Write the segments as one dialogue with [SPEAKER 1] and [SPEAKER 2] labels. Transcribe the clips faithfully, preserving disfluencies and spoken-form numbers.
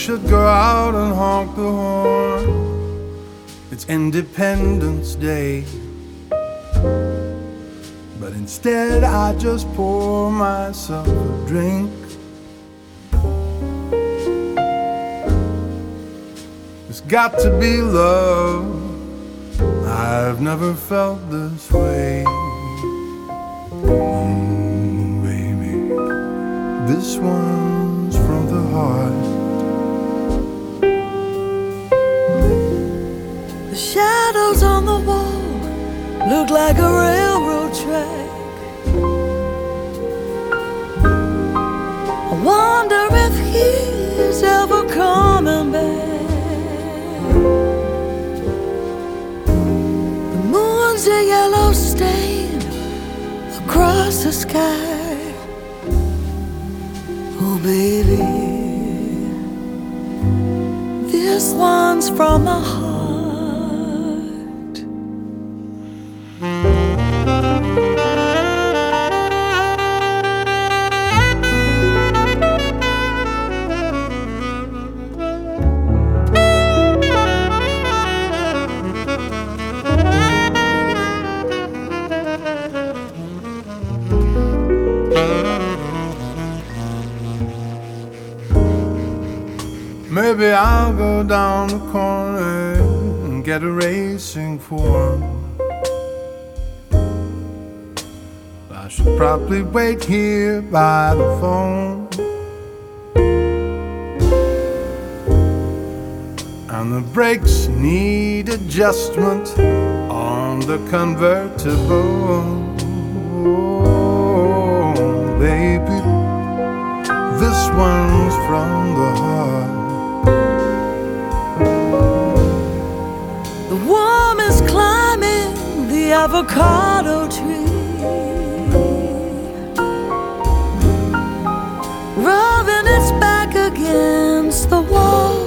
[SPEAKER 1] should go out and honk the horn. It's Independence Day, but instead I just pour myself a drink. It's got to be love, I've never felt this way. Mm, baby, this one's from the heart.
[SPEAKER 2] The shadows on the wall look like a railroad track. I wonder if he's ever coming back. The moon's a yellow stain across the sky. Oh baby, this one's from the heart.
[SPEAKER 1] Maybe I'll go down the corner and get a racing form. I should probably wait here by the phone. And the brakes need adjustment on the convertible. Oh, baby, this one's from the heart.
[SPEAKER 2] The woman's climbing the avocado tree, rubbing its back against the wall.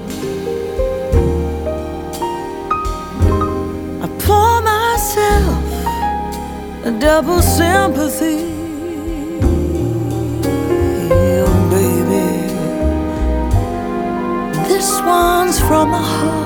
[SPEAKER 2] I pour myself a double sympathy. Oh baby, this one's from the heart.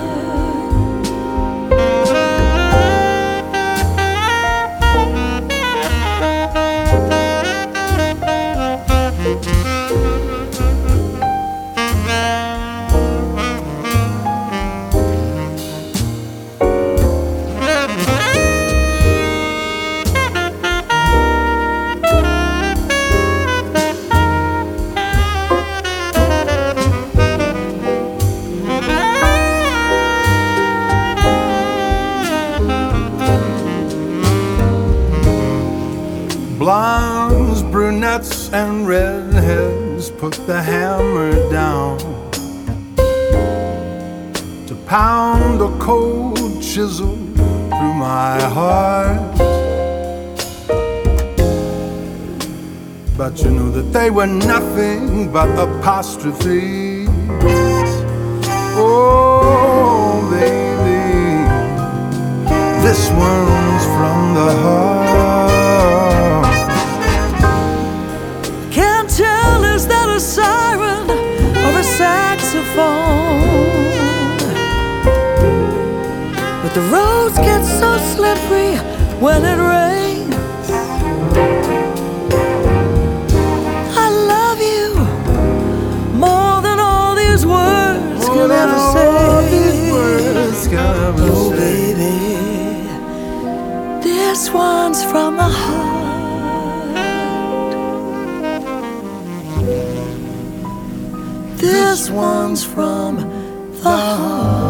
[SPEAKER 1] Blondes, brunettes, and redheads put the hammer down to pound a cold chisel through my heart. But you knew that they were nothing but apostrophes. Oh, baby, this one's from the heart.
[SPEAKER 2] Tell, is that a siren or a saxophone? But the roads get so slippery when it rains. I love you more than all these words
[SPEAKER 1] More
[SPEAKER 2] can ever
[SPEAKER 1] all
[SPEAKER 2] say.
[SPEAKER 1] These words can ever
[SPEAKER 2] Oh
[SPEAKER 1] say.
[SPEAKER 2] baby, this one's from the heart. This one's from the heart.